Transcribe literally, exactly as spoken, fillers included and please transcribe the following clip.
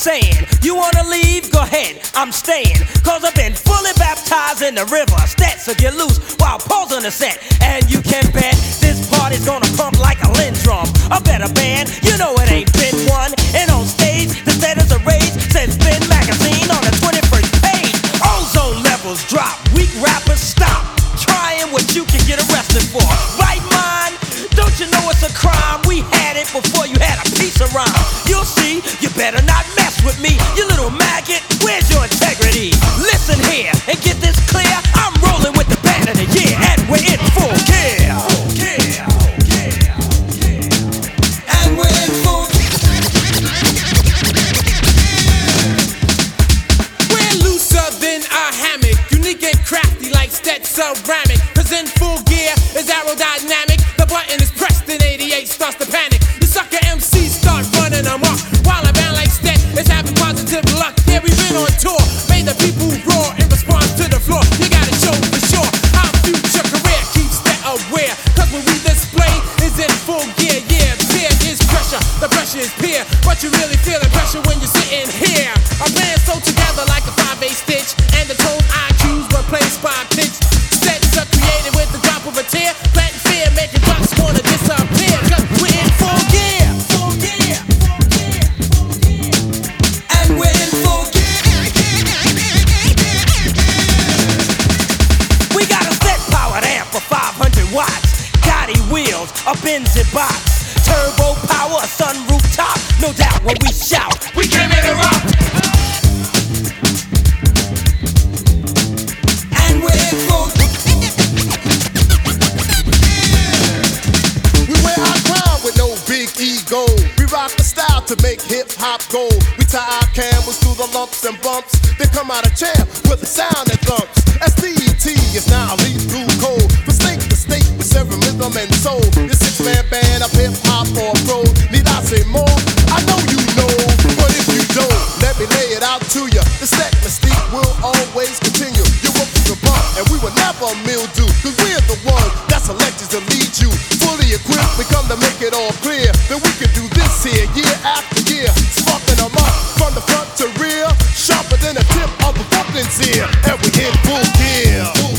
saying, you wanna leave? Go ahead, I'm staying. Cause I've been fully baptized in the river. Stats will get loose while Paul's on the set. And you can bet this party's gonna pump like a Lindrum. A better band, you know it ain't been one. And on stage, the status of rage says Spin Magazine on the twenty-first page. Ozone levels drop, weak rappers stop trying what you can get arrested for. Right mind? Don't you know it's a crime? We had it before you had a piece of rhyme. You'll see, you better not mess with me. You little maggot, where's your integrity? Listen here and get this clear. I'm rolling with the band of the year, and we're in full gear. Yeah, yeah, yeah. And we're in full gear. We're looser than a hammock, unique and crafty like Stet ceramic. Cause in full gear is aerodynamic. The button is pressed and eighty-eight starts to panic. You sucker M Cs start running amok. While a band like Stet is having positive luck. Yeah, we've been on tour, made the people roar in response to the floor. You gotta show for sure our future career keeps Stet aware. Cause when we display is in full gear. Yeah, fear is pressure, the pressure is peer. But you really feel the pressure when you're sitting here. Our band's so together like a five eight stitch. And the tone I choose when playing spot pitch. Stets are created with the drop of a tear. Planting fear, making ducks wanna disappear. Cause we're in full gear. Full gear, full gear, full gear. And we're in full gear. We got a set powered amp for five hundred watts. Gotti wheels, a Benzie box. Turbo power, a sunroof top. No doubt when we shout, we came here to rock. And we're in full gear. We wear our crown with no big ego. We rock the style to make hip-hop go. We tie our camels to the lumps and bumps. They come out a champ with a sound that thumps. S T E T is now lethal code. For state to state with seven rhythm and soul. This six-man band of hip-hop or pro. Need I say more? I know you know. But if you don't, let me lay it out to you. The Stet mystique will always continue. You won't the bump, and we will never mildew. Cause we're the ones that's selected to lead you. Fully equipped, we come to make it all clear that we can do this here year after year. Sparking them up from the front to rear. Sharper than a tip of a Brooklyn's ear. And we in full gear.